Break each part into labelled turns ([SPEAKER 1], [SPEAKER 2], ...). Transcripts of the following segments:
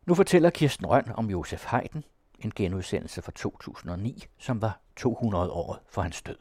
[SPEAKER 1] Nu fortæller Kirsten Rønn om Josef Haydn, en genudsendelse fra 2009, som var 200 år for hans død.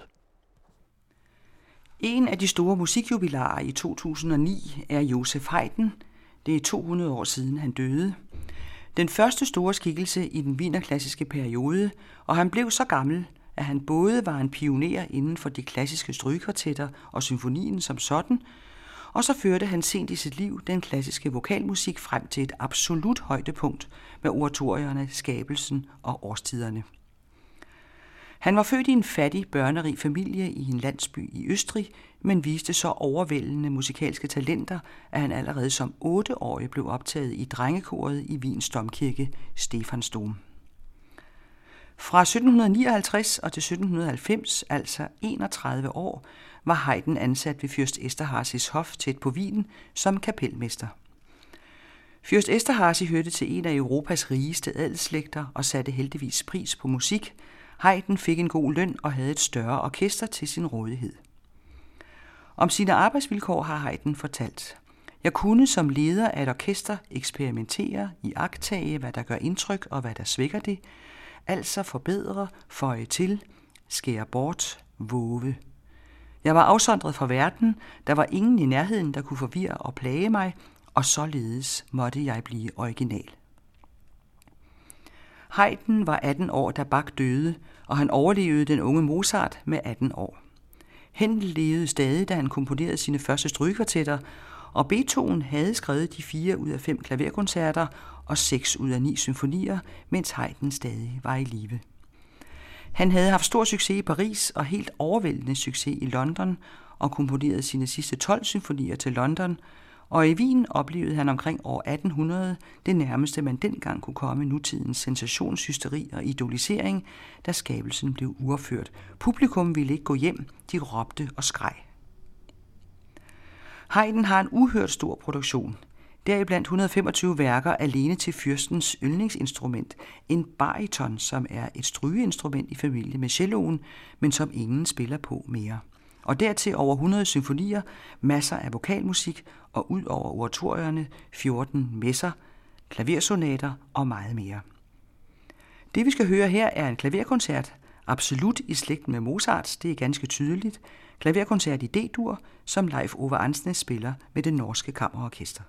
[SPEAKER 2] En af de store musikjubilarer i 2009 er Josef Haydn. Det er 200 år siden han døde. Den første store skikkelse i den wienerklassiske periode, og han blev så gammel, at han både var en pioner inden for de klassiske strygekvartetter og symfonien som sådan, og så førte han sent i sit liv den klassiske vokalmusik frem til et absolut højdepunkt med oratorierne, skabelsen og årstiderne. Han var født i en fattig, børnerig familie i en landsby i Østrig, men viste så overvældende musikalske talenter, at han allerede som 8-årig blev optaget i drengekoret i Wiens domkirke, Stephansdom. Fra 1759 og til 1790, altså 31 år, var Haydn ansat ved fyrst Esterházys hof tæt på Wien som kapelmester. Fyrst Esterházy hørte til en af Europas rigeste adelsslægter og satte heldigvis pris på musik. Haydn fik en god løn og havde et større orkester til sin rådighed. Om sine arbejdsvilkår har Haydn fortalt: Jeg kunne som leder af et orkester eksperimentere, iagttage, hvad der gør indtryk og hvad der svækker det, altså forbedre, føje til, skære bort, vove. Jeg var afsondret fra verden, der var ingen i nærheden, der kunne forvirre og plage mig, og således måtte jeg blive original. Haydn var 18 år, da Bach døde, og han overlevede den unge Mozart med 18 år. Händel levede stadig, da han komponerede sine første strygekvartetter, og Beethoven havde skrevet de 4 ud af 5 klaverkoncerter og 6 ud af 9 symfonier, mens Haydn stadig var i live. Han havde haft stor succes i Paris og helt overvældende succes i London og komponerede sine sidste 12 symfonier til London, og i Wien oplevede han omkring år 1800 det nærmeste, man dengang kunne komme nutidens sensationshysteri og idolisering, da skabelsen blev uopført. Publikum ville ikke gå hjem, de råbte og skreg. Haydn har en uhørt stor produktion. Deriblandt 125 værker alene til fyrstens yndlingsinstrument, en bariton, som er et strygeinstrument i familie med celloen, men som ingen spiller på mere. Og dertil over 100 symfonier, masser af vokalmusik og ud over oratorierne 14 messer, klaversonater og meget mere. Det vi skal høre her er en klaverkoncert, absolut i slægt med Mozarts, det er ganske tydeligt. Klaverkoncert i D-dur, som Leif Ove Andsnes spiller med det norske kammerorkester.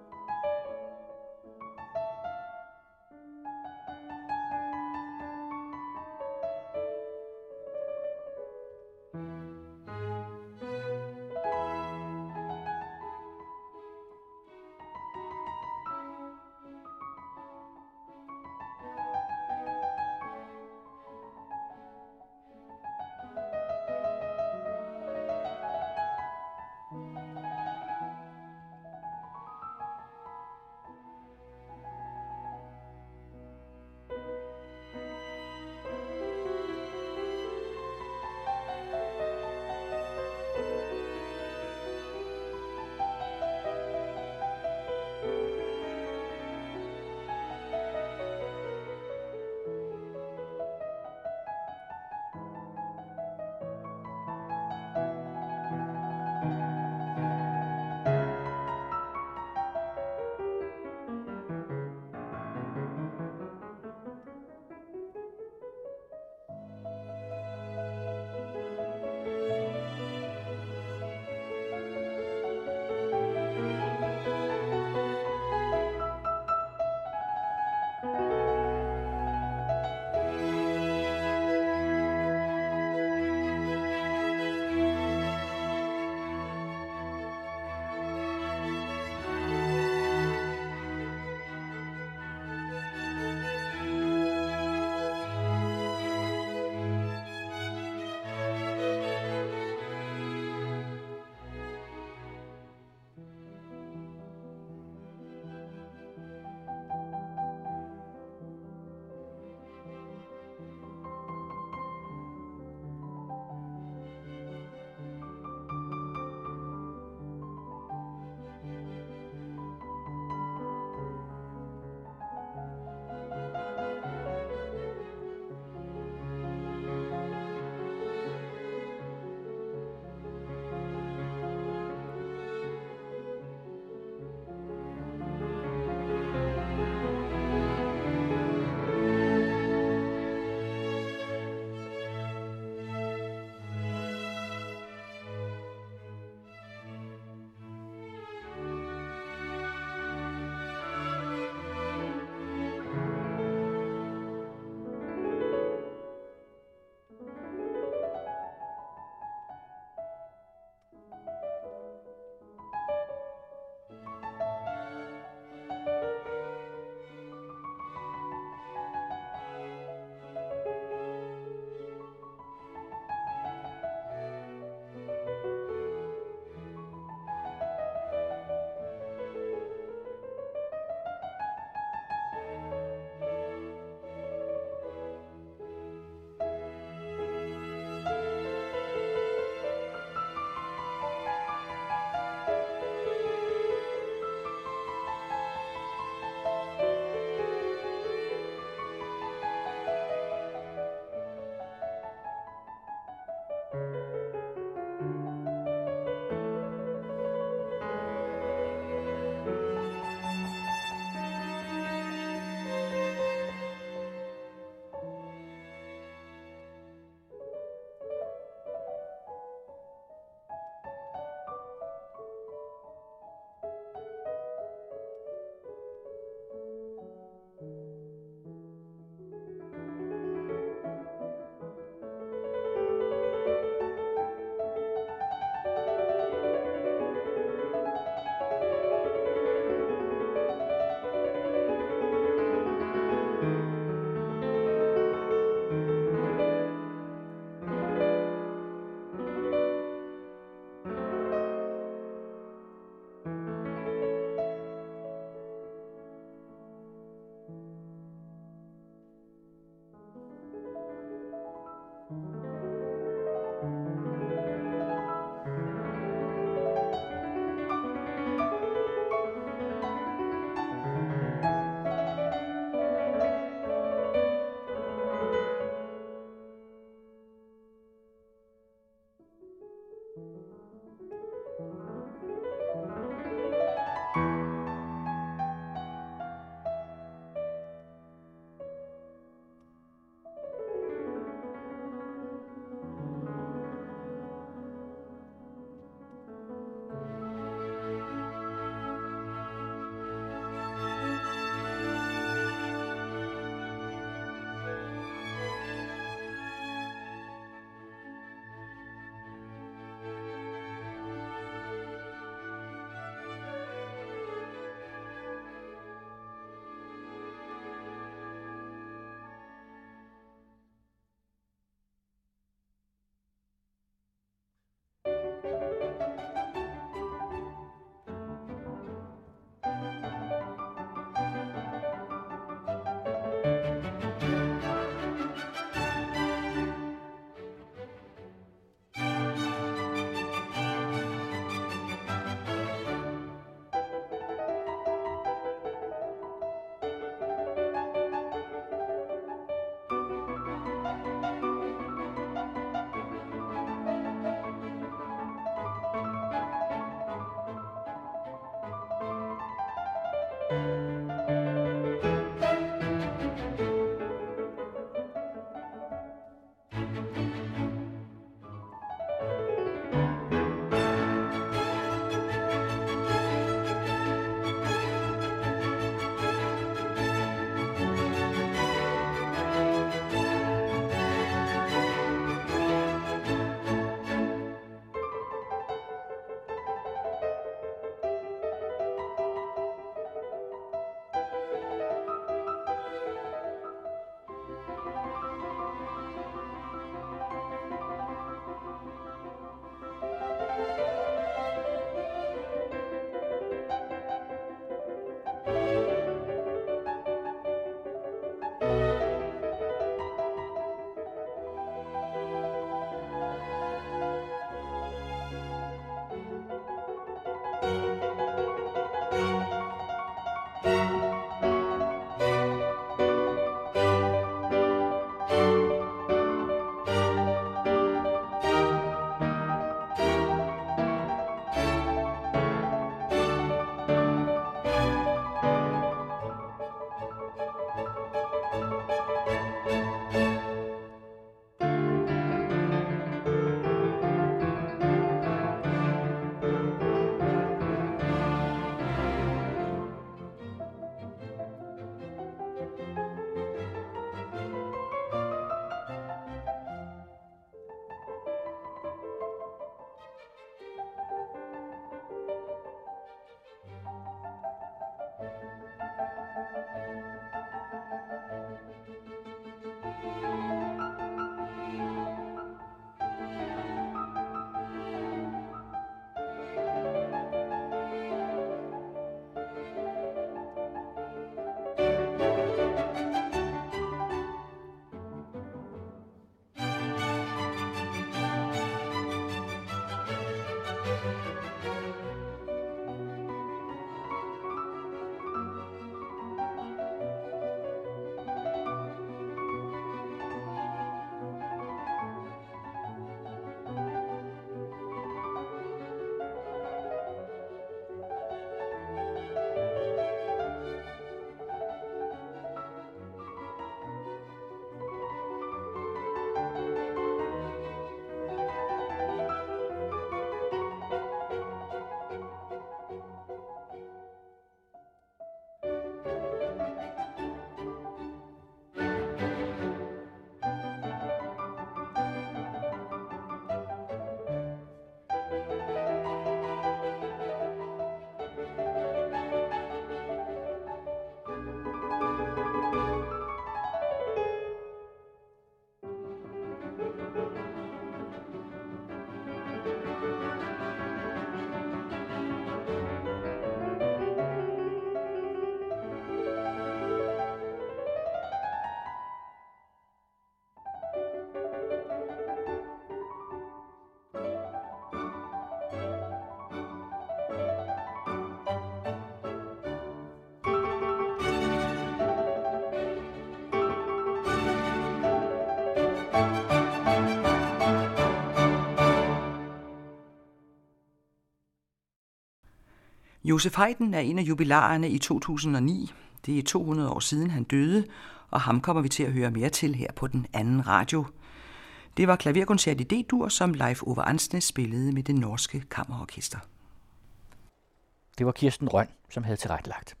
[SPEAKER 2] Josef Haydn er en af jubilarerne i 2009. Det er 200 år siden han døde, og ham kommer vi til at høre mere til her på den anden radio. Det var klaverkoncert i D-dur, som Leif Ove Andsnes spillede med det norske kammerorkester.
[SPEAKER 1] Det var Kirsten Rønn, som havde tilrettelagt.